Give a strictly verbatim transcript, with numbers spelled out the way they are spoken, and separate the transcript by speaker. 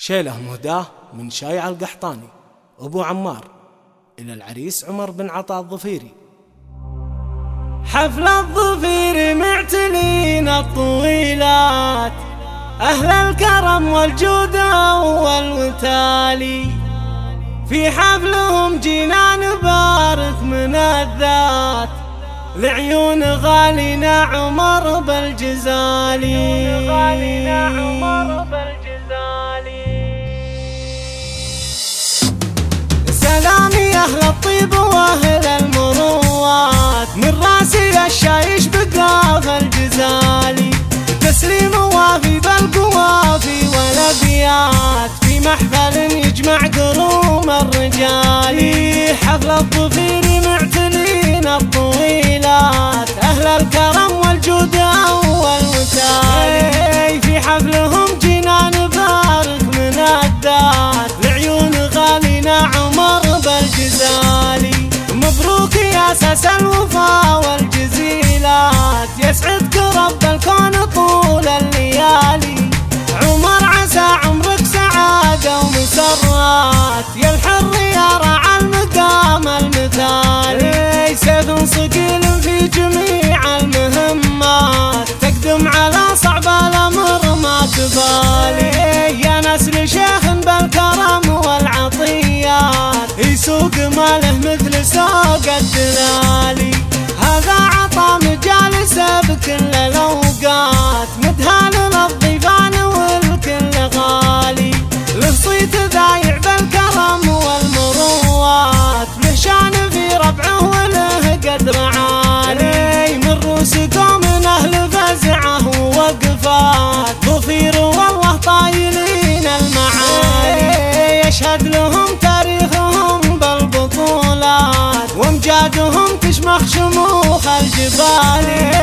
Speaker 1: شيله مهداه من شايع القحطاني أبو عمار إلى العريس عمر بن عطاء الظفيري.
Speaker 2: حفل الظفير معتلين الطويلات، أهل الكرم والجود والوتالي، في حفلهم جينا نبارك من الذات لعيون غالينا عمر بالجزالي. سلامي أهل الطيب وأهل المروات، من راسي الشايش بقاف الجزالي، تسليم وافي بالقوافي والأبيات، في محفل يجمع قلوب الرجال. حفل الظفير معتلين الطويلات، أهل الكرم والجود والوتالي، في حفلهم جينا نبارك من الذات لعيون غالينا عمر بالجزالي. مبروك يا أساس الوفا والجزيلات، يسعدك رب الكون طول الليالي. عمر عسى عمرك سعادة ومسرات، يا الحر يا رعى المقام المثالي، سيف صقيل في جميع المهمات، تقدم على صعب الأمر ما تبالي. يا نسل شيخ بالكرم والعطيات، يسوق ماله مثل سوق الدلالي، هذا عطا مجالسه بكل الأوقات، مدهان للضيفان والكل غالي، له صيت ذايع بالكرم والمروات، له شان في ربعه وله قدر عالي، من روس قوم أهل فزعه ووقفات، ظفير والله طايلين المعالي، يشهد لهم تاريخهم بالبطولات، وامجادهم تشمخ شموخ الجبال.